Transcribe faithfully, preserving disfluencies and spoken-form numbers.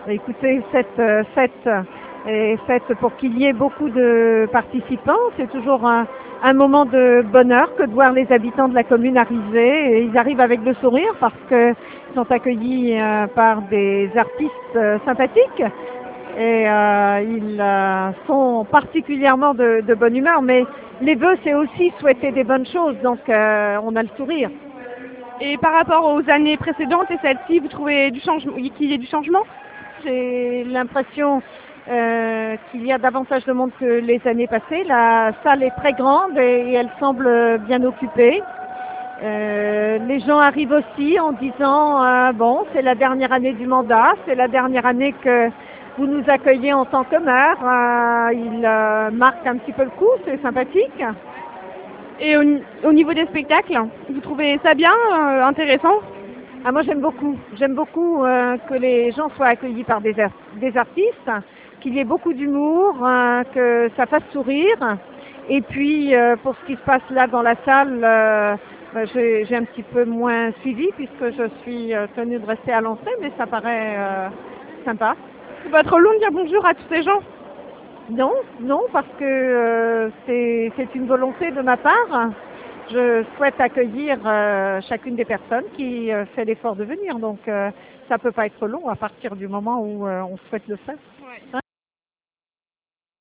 Écoutez, cette euh, fête est faite pour qu'il y ait beaucoup de participants. C'est toujours un, un moment de bonheur que de voir les habitants de la commune arriver. Et ils arrivent avec le sourire parce qu'ils sont accueillis euh, par des artistes euh, sympathiques. Et euh, ils euh, sont particulièrement de, de bonne humeur. Mais les vœux, c'est aussi souhaiter des bonnes choses. Donc euh, on a le sourire. Et par rapport aux années précédentes et celle-ci, vous trouvez du changement, qu'il y ait du changement? J'ai l'impression euh, qu'il y a davantage de monde que les années passées. La salle est très grande et, et elle semble bien occupée. Euh, les gens arrivent aussi en disant euh, bon, c'est la dernière année du mandat, c'est la dernière année que vous nous accueillez en tant que maire. Euh, ils euh, marquent un petit peu le coup, c'est sympathique. Et au, au niveau des spectacles, vous trouvez ça bien, euh, intéressant? Ah, moi j'aime beaucoup, j'aime beaucoup euh, que les gens soient accueillis par des, ar- des artistes, qu'il y ait beaucoup d'humour, euh, que ça fasse sourire. Et puis euh, pour ce qui se passe là dans la salle, euh, bah, j'ai j'ai un petit peu moins suivi puisque je suis euh, tenue de rester à l'entrée, mais ça paraît euh, sympa. C'est pas trop long de dire bonjour à tous ces gens? Non, non, parce que euh, c'est c'est une volonté de ma part. Je souhaite accueillir euh, chacune des personnes qui euh, fait l'effort de venir. Donc euh, ça peut pas être long à partir du moment où euh, on souhaite le faire. Ouais. Hein?